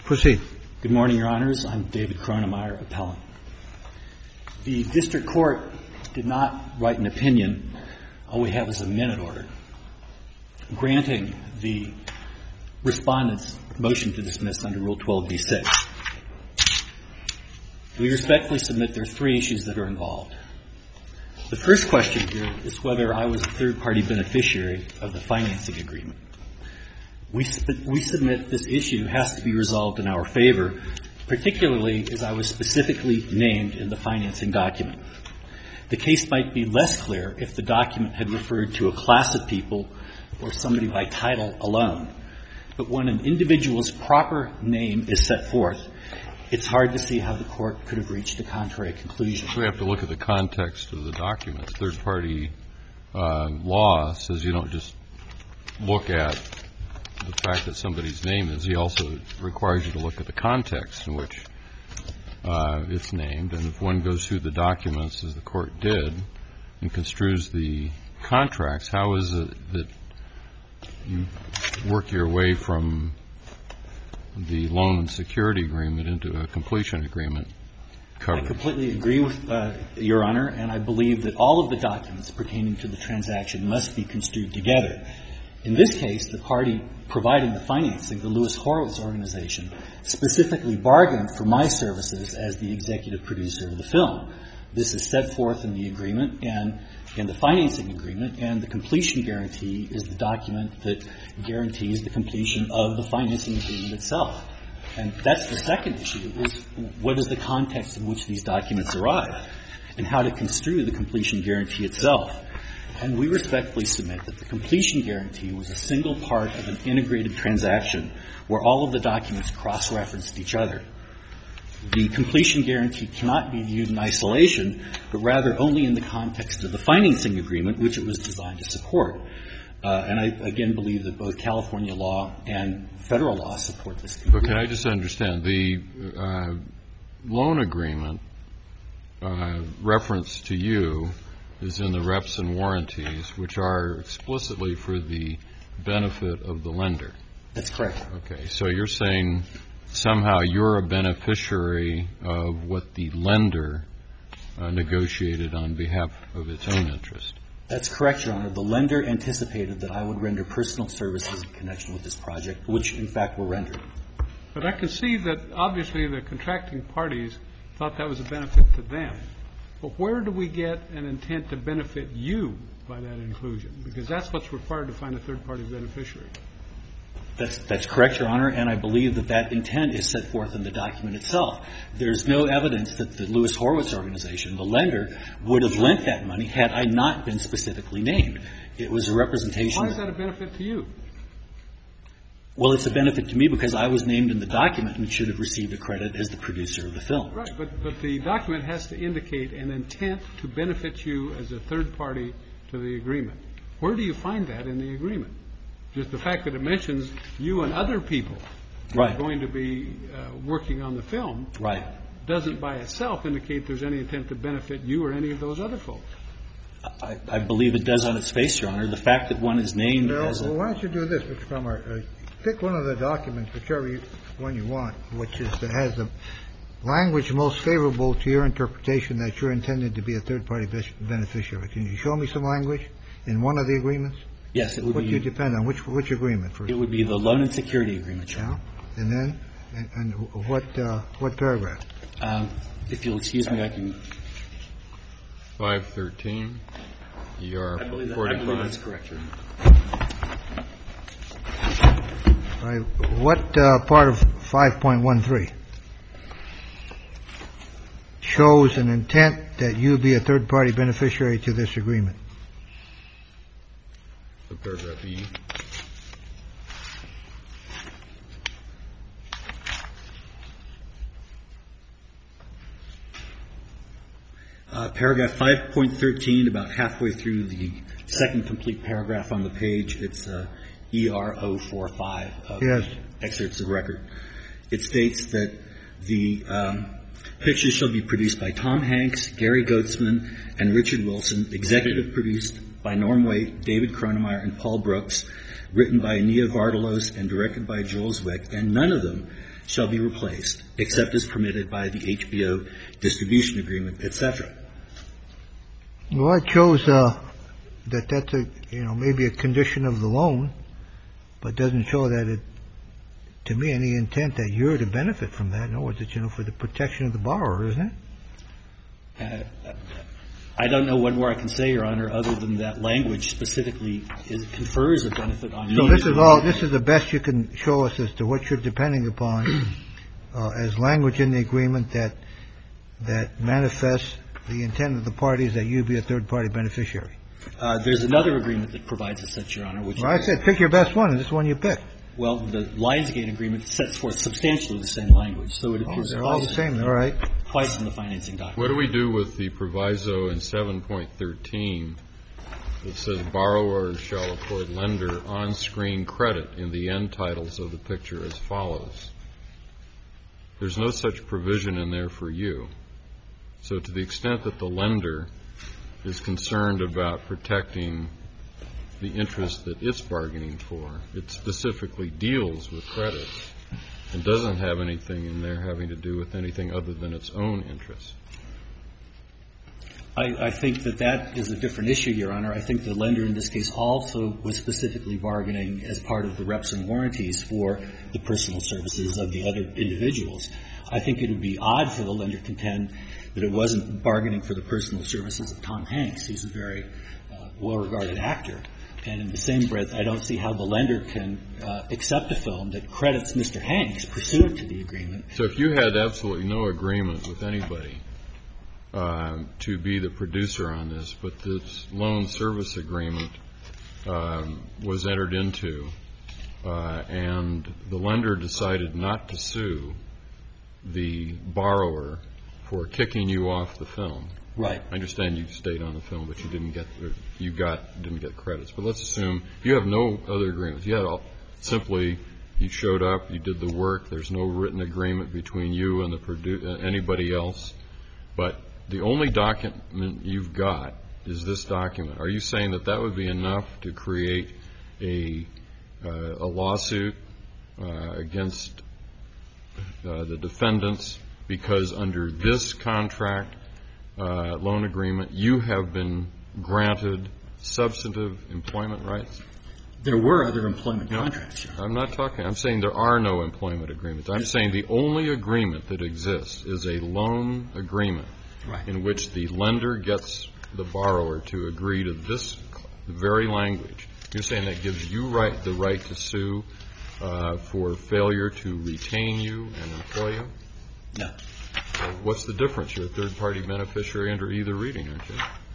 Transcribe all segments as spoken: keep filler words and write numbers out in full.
Proceed. Good morning, Your Honors. I'm David Kronemeyer, appellant. The district court did not write an opinion. All we have is a minute order granting the respondent's motion to dismiss under Rule twelve b six. We respectfully submit there are three issues that are involved. The first question here is whether I was a third-party beneficiary of the financing agreement. We, sp- we submit this issue has to be resolved in our favor, particularly as I was specifically named in the financing document. The case might be less clear if the document had referred to a class of people or somebody by title alone. But when an individual's proper name is set forth, it's hard to see how the court could have reached a contrary conclusion. We have to look at the context of the document. Third-party uh, law says you don't just look at the fact that somebody's name is. He also requires you to look at the context in which uh, it's named. And if one goes through the documents, as the court did, and construes the contracts, how is it that you work your way from the loan and security agreement into a completion agreement coverage? I completely agree with uh, Your Honor, and I believe that all of the documents pertaining to the transaction must be construed together. In this case, the party providing the financing, the Lewis Horowitz organization, specifically bargained for my services as the executive producer of the film. This is set forth in the agreement and in the financing agreement, and the completion guarantee is the document that guarantees the completion of the financing agreement itself. And that's the second issue, is what is the context in which these documents arrive and how to construe the completion guarantee itself. And we respectfully submit that the completion guarantee was a single part of an integrated transaction where all of the documents cross-referenced each other. The completion guarantee cannot be viewed in isolation, but rather only in the context of the financing agreement, which it was designed to support. Uh, and I, again, believe that both California law and federal law support this conclusion. But can I just understand, the uh, loan agreement uh, reference to you is in the reps and warranties, which are explicitly for the benefit of the lender. That's correct. Okay. So you're saying somehow you're a beneficiary of what the lender uh, negotiated on behalf of its own interest. That's correct, Your Honor. The lender anticipated that I would render personal services in connection with this project, which, in fact, were rendered. But I can see that, obviously, the contracting parties thought that was a benefit to them. But where do we get an intent to benefit you by that inclusion? Because that's what's required to find a third-party beneficiary. That's, that's correct, Your Honor, and I believe that that intent is set forth in the document itself. There's no evidence that the Lewis Horowitz organization, the lender, would have lent that money had I not been specifically named. It was a representation. Why is that a benefit to you? Well, it's a benefit to me because I was named in the document and should have received a credit as the producer of the film. Right, but, but the document has to indicate an intent to benefit you as a third party to the agreement. Where do you find that in the agreement? Just the fact that it mentions you and other people right. are going to be uh, working on the film right. doesn't by itself indicate there's any intent to benefit you or any of those other folks. I, I believe it does on its face, Your Honor. The fact that one is named well, as a... Well, why don't you do this, Mister Plummer? Uh, pick one of the documents, whichever you, one you want, which is that has the language most favorable to your interpretation that you're intended to be a third-party beneficiary. Can you show me some language in one of the agreements? Yes, it would what be... What do you depend on? Which which agreement first? It would be the loan and security agreement, Your Honor. Yeah. And then, and, and what uh, what paragraph? Um, if you'll excuse me, I can... five thirteen, E R I believe, that, I believe that's correct, Your Honor. All right. What uh, part of five point one three shows an intent that you be a third-party beneficiary to this agreement? The paragraph E. Uh, paragraph five point thirteen, about halfway through the second complete paragraph on the page, it's uh, E R zero four five of yes. excerpts of record. It states that the um, pictures shall be produced by Tom Hanks, Gary Goetzman, and Richard Wilson, executive produced by Norm Waite, David Kronemeyer, and Paul Brooks, written by Nia Vardalos and directed by Joel Zwick, and none of them shall be replaced except as permitted by the H B O distribution agreement, et cetera. Well, it shows uh, that that's a, you know, maybe a condition of the loan, but doesn't show that it, to me, any intent that you're to benefit from that. In other words, it's, you know, for the protection of the borrower, isn't it? Uh, I don't know what more I can say, Your Honor, other than that language specifically is, confers a benefit on me. So this is all, this is the best you can show us as to what you're depending upon uh, as language in the agreement that that manifests the intent of the parties that you be a third-party beneficiary. Uh, there's another agreement that provides as such, Your Honor, which Well, I said pick your best one, and this one you picked. Well, the Lionsgate agreement sets forth substantially the same language, so it Oh, appears they're all the same. All right. twice in the financing document. What do we do with the proviso in seven point thirteen that says borrower shall accord lender on-screen credit in the end titles of the picture as follows? There's no such provision in there for you. So to the extent that the lender is concerned about protecting the interest that it's bargaining for, it specifically deals with credits and doesn't have anything in there having to do with anything other than its own interest. I, I think that that is a different issue, Your Honor. I think the lender in this case also was specifically bargaining as part of the reps and warranties for the personal services of the other individuals. I think it would be odd for the lender to contend that it wasn't bargaining for the personal services of Tom Hanks. He's a very uh, well-regarded actor. And in the same breath, I don't see how the lender can uh, accept a film that credits Mister Hanks pursuant to the agreement. So if you had absolutely no agreement with anybody uh, to be the producer on this, but this loan service agreement um, was entered into, uh, and the lender decided not to sue the borrower for kicking you off the film. Right. I understand you stayed on the film, but you didn't get you got didn't get credits. But let's assume you have no other agreements. You had all, simply you showed up, you did the work. There's no written agreement between you and the produ- uh, anybody else. But the only document you've got is this document. Are you saying that that would be enough to create a uh, a lawsuit uh, against uh, the defendants because under this contract? Uh, loan agreement, you have been granted substantive employment rights? There were other employment no, contracts. Sure. I'm not talking. I'm saying there are no employment agreements. I'm saying the only agreement that exists is a loan agreement right. in which the lender gets the borrower to agree to this very language. You're saying that gives you right the right to sue uh, for failure to retain you and employ you? No. Well, what's the difference? You're a third-party beneficiary under either reading, aren't you?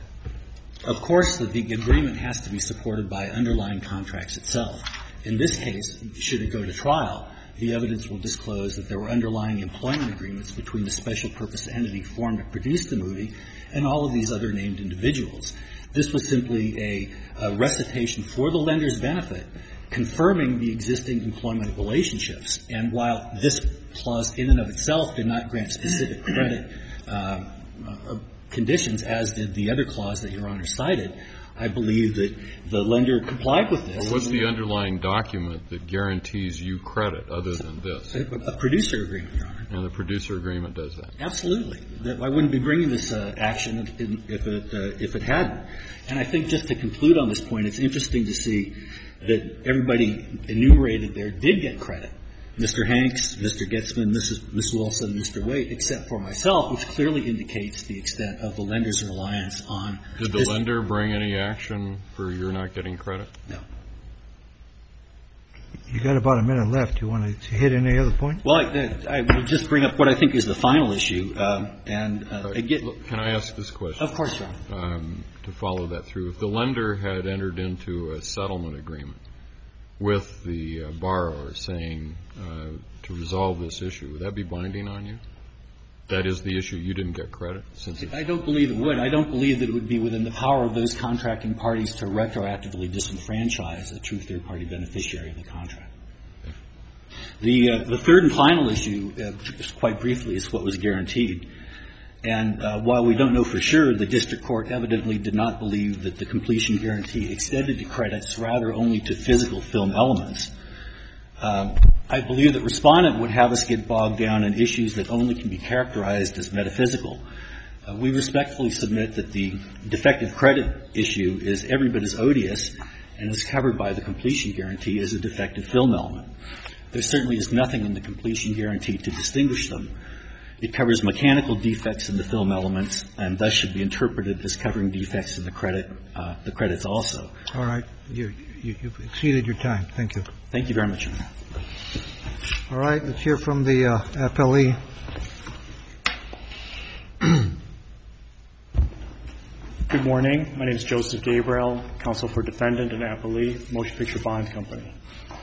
Of course, the, the agreement has to be supported by underlying contracts itself. In this case, should it go to trial, the evidence will disclose that there were underlying employment agreements between the special purpose entity formed to produce the movie and all of these other named individuals. This was simply a, a recitation for the lender's benefit, confirming the existing employment relationships. And while this clause in and of itself did not grant specific credit uh, uh, conditions, as did the other clause that Your Honor cited, I believe that the lender complied with this. Well, what's the underlying document that guarantees you credit other than this? A, a producer agreement, Your Honor. And the producer agreement does that? Absolutely. I wouldn't be bringing this uh, action if it, uh, if it hadn't. And I think just to conclude on this point, it's interesting to see that everybody enumerated there did get credit. Mister Hanks, Mister Getzman, Missus Miss Wilson, Mister Waite, except for myself, which clearly indicates the extent of the lender's reliance on. Did the this. lender bring any action for your not getting credit? No. You got about a minute left. You want to hit any other point? Well, I, I will just bring up what I think is the final issue. Um, and uh, uh, again, look, can I ask this question? Of course, Your Honor. Um, to follow that through, if the lender had entered into a settlement agreement with the uh, borrower saying uh, to resolve this issue, would that be binding on you? That is the issue. You didn't get credit? Since I don't believe it would. I don't believe that it would be within the power of those contracting parties to retroactively disenfranchise a true third-party beneficiary of the contract. The, uh, the third and final issue, uh, just quite briefly, is what was guaranteed. And uh, while we don't know for sure, the district court evidently did not believe that the completion guarantee extended to credits, rather only to physical film elements. Um, I believe that Respondent would have us get bogged down in issues that only can be characterized as metaphysical. Uh, we respectfully submit that the defective credit issue is every bit as odious and is covered by the completion guarantee as a defective film element. There certainly is nothing in the completion guarantee to distinguish them. It covers mechanical defects in the film elements and thus should be interpreted as covering defects in the credit, uh, the credits also. All right. You, you, you've exceeded your time. Thank you. Thank you very much, Your Honor. All right. Let's hear from the uh, appellee. Good morning. My name is Joseph Gabriel, counsel for defendant and appellee, Motion Picture Bond Company.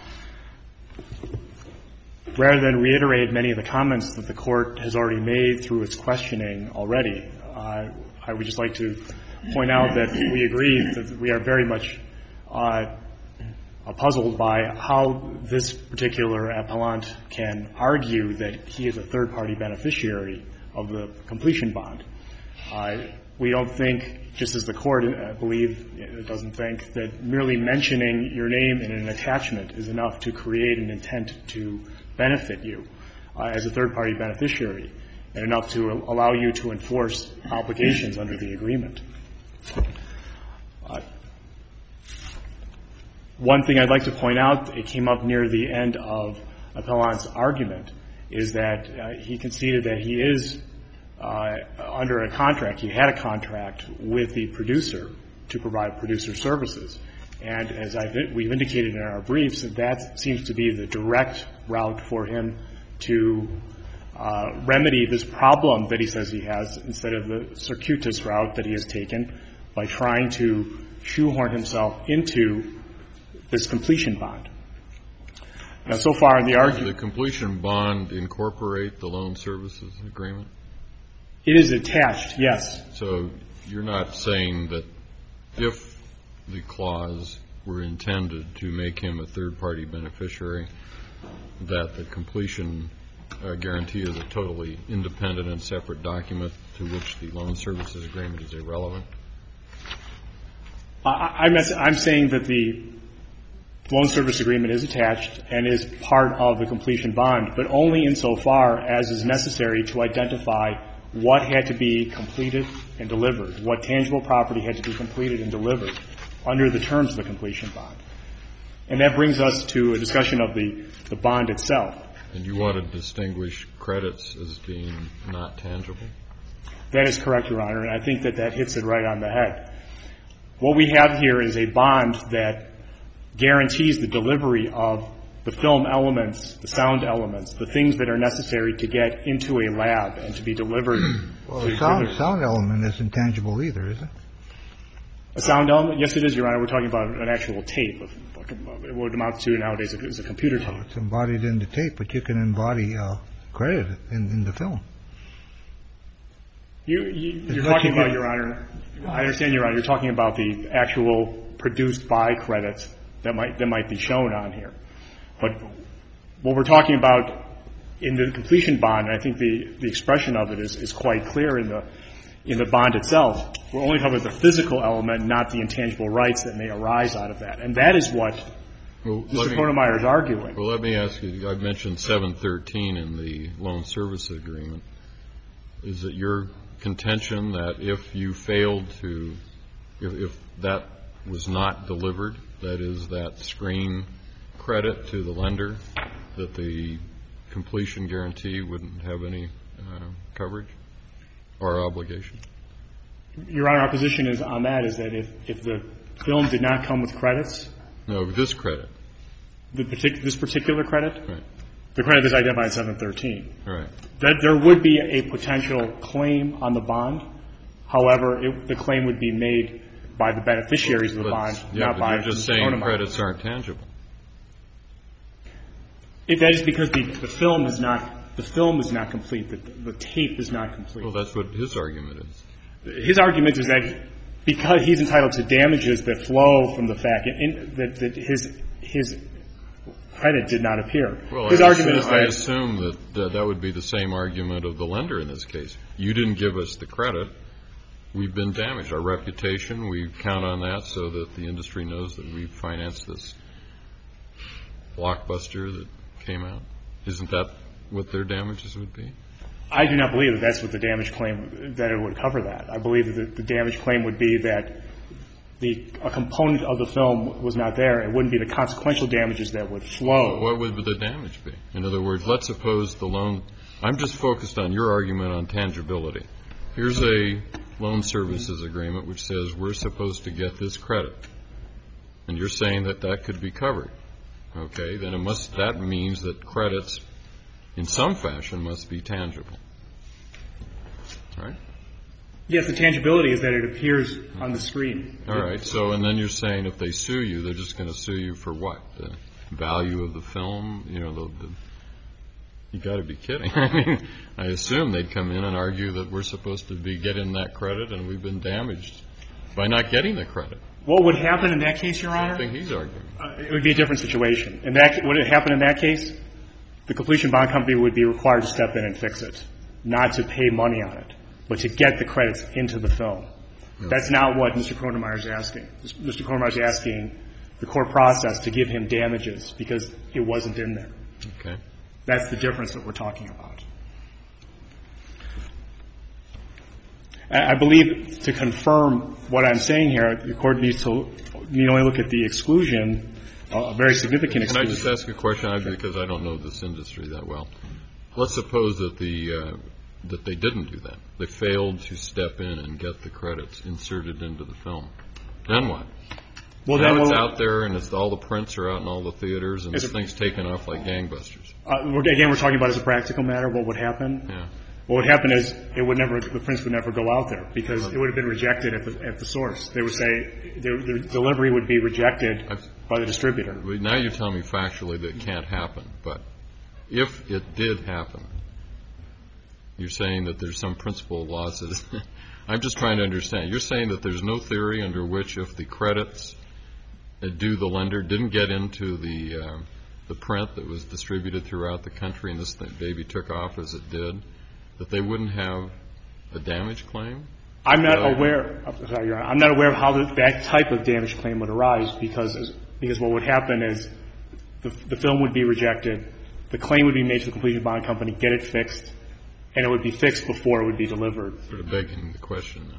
Rather than reiterate many of the comments that the court has already made through its questioning already, uh, I would just like to point out that we agree that we are very much uh, puzzled by how this particular appellant can argue that he is a third-party beneficiary of the completion bond. Uh, we don't think, just as the court, I believe, it doesn't think, that merely mentioning your name in an attachment is enough to create an intent to benefit you uh, as a third-party beneficiary and enough to allow you to enforce obligations under the agreement. Uh, one thing I'd like to point out, it came up near the end of appellant's argument, is that uh, he conceded that he is uh, under a contract. He had a contract with the producer to provide producer services. And as I've, we've indicated in our briefs, that that seems to be the direct route for him to uh, remedy this problem that he says he has, instead of the circuitous route that he has taken by trying to shoehorn himself into this completion bond. Now, so far in the argument, does the completion bond incorporate the loan services agreement? It is attached, yes. So you're not saying that if the clause were intended to make him a third-party beneficiary, that the completion uh, guarantee is a totally independent and separate document to which the loan services agreement is irrelevant? I, I'm, I'm saying that the loan service agreement is attached and is part of the completion bond, but only insofar as is necessary to identify what had to be completed and delivered, what tangible property had to be completed and delivered under the terms of the completion bond. And that brings us to a discussion of the, the bond itself. And you want to distinguish credits as being not tangible? That is correct, Your Honor, and I think that that hits it right on the head. What we have here is a bond that guarantees the delivery of the film elements, the sound elements, the things that are necessary to get into a lab and to be delivered. Well, the sound, sound element isn't tangible either, is it? A sound element? Yes, it is, Your Honor. We're talking about an actual tape. Of, what it amounts to nowadays is a computer tape. Well, it's embodied in the tape, but you can embody uh, credit in, in the film. You, you, you're talking about, Your Honor, I understand, Your Honor, you're talking about the actual produced by credits that might that might be shown on here. But what we're talking about in the completion bond, and I think the, the expression of it is, is quite clear in the in the bond itself, we're only talking about the physical element, not the intangible rights that may arise out of that. And that is what well, Mister Ponemeyer is arguing. Well, let me ask you, I've mentioned seven thirteen in the loan service agreement. Is it your contention that if you failed to, if, if that was not delivered, that is, that screen credit to the lender, that the completion guarantee wouldn't have any uh, coverage or obligation? Your Honor, our position is on that is that if, if the film did not come with credits. No, this credit. The partic- this particular credit? Right. The credit is identified in seven thirteen. Right. That there would be a potential claim on the bond. However, it, the claim would be made by the beneficiaries of the but, bond, yeah, not but by you're just Mister saying Ponemeyer. Credits aren't tangible. If that is because the, the film is not the film is not complete, the, the tape is not complete. Well, that's what his argument is. His argument is that because he's entitled to damages that flow from the fact in, that, that his his credit did not appear. Well, His I argument assume, is that I assume that uh, that would be the same argument of the lender in this case. You didn't give us the credit. We've been damaged. Our reputation, we count on that so that the industry knows that we financed this blockbuster that came out. Isn't that what their damages would be? I do not believe that that's what the damage claim, that it would cover that. I believe that the, the damage claim would be that the a component of the film was not there. It wouldn't be the consequential damages that would flow. What would the damage be? In other words, let's suppose the loan – I'm just focused on your argument on tangibility. Here's a loan services agreement which says we're supposed to get this credit, and you're saying that that could be covered. Okay, then it must – that means that credits in some fashion must be tangible. Right? Yes, the tangibility is that it appears on the screen. All right. So, and then you're saying if they sue you, they're just going to sue you for what? The value of the film? You know, the, the you got to be kidding. I mean, I assume they'd come in and argue that we're supposed to be getting that credit and we've been damaged by not getting the credit. What would happen in that case, Your Honor? I think he's arguing. Uh, it would be a different situation. In that, would it happen in that case? The completion bond company would be required to step in and fix it, not to pay money on it, but to get the credits into the film. Okay. That's not what Mister Kronemeyer is asking. Mister Kronemeyer is asking the court process to give him damages because it wasn't in there. Okay. That's the difference that we're talking about. I believe to confirm what I'm saying here, the court needs to need only look at the exclusion, a very significant exclusion. Can I just ask a question? Sure. Because I don't know this industry that well. Let's suppose that the uh, that they didn't do that. They failed to step in and get the credits inserted into the film. Then what? Well, now then it's we'll, out there and it's all the prints are out in all the theaters and this a, thing's taken off like gangbusters. Uh, we're, again, we're talking about as a practical matter what would happen. Yeah. What would happen is it would never, the prints would never go out there because it would have been rejected at the, at the source. They would say the, the delivery would be rejected I've, by the distributor. Now you're telling me factually that it can't happen, but if it did happen, you're saying that there's some principle of law. I'm just trying to understand. You're saying that there's no theory under which if the credits due the lender didn't get into the uh, the print that was distributed throughout the country and this thing, baby took off as it did, that they wouldn't have a damage claim? I'm not uh, aware. Sorry, Your Honor, I'm not aware of how the, that type of damage claim would arise because because what would happen is the, the film would be rejected, the claim would be made to the completion bond company, get it fixed, and it would be fixed before it would be delivered. Sort of begging the question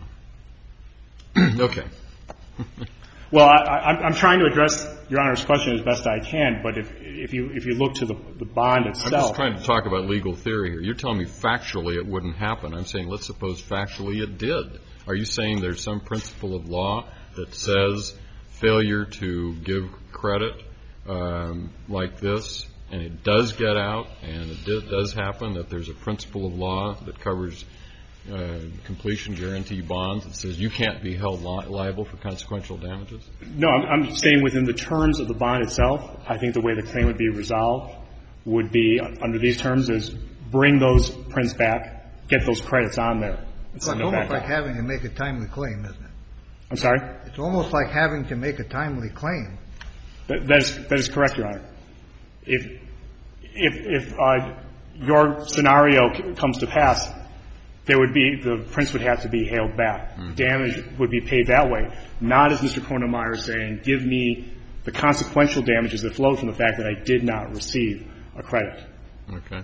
now. Okay. Well, I, I, I'm trying to address Your Honor's question as best I can, but if if you if you look to the, the bond itself. I'm just trying to talk about legal theory here. You're telling me factually it wouldn't happen. I'm saying let's suppose factually it did. Are you saying there's some principle of law that says failure to give credit um, like this, and it does get out, and it did, does happen, that there's a principle of law that covers uh, completion guarantee bonds that says you can't be held li- liable for consequential damages? No, I'm, I'm staying within the terms of the bond itself. I think the way the claim would be resolved would be, under these terms, is bring those prints back, get those credits on there. It's almost like having to make a timely claim, isn't it? I'm sorry? It's almost like having to make a timely claim. That, that, is, that is correct, Your Honor. If, if, if uh, your scenario comes to pass, there would be, the prints would have to be hailed back. Mm-hmm. Damage would be paid that way, not as Mister Kronemeyer is saying, give me the consequential damages that flow from the fact that I did not receive a credit. Okay.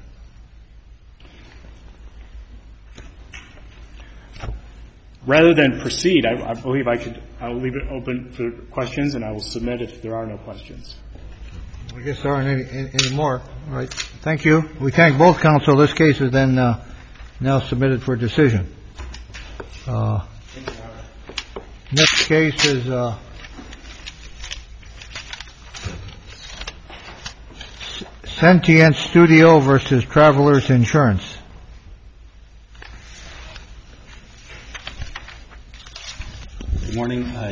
Rather than proceed, I, I believe I could, I will leave it open for questions, and I will submit if there are no questions. I guess there aren't any, any, any more. All right. Thank you. We thank both counsel. This case is then uh, now submitted for decision. Uh, next case is uh, Sentient Studio versus Travelers Insurance. Good morning. Uh,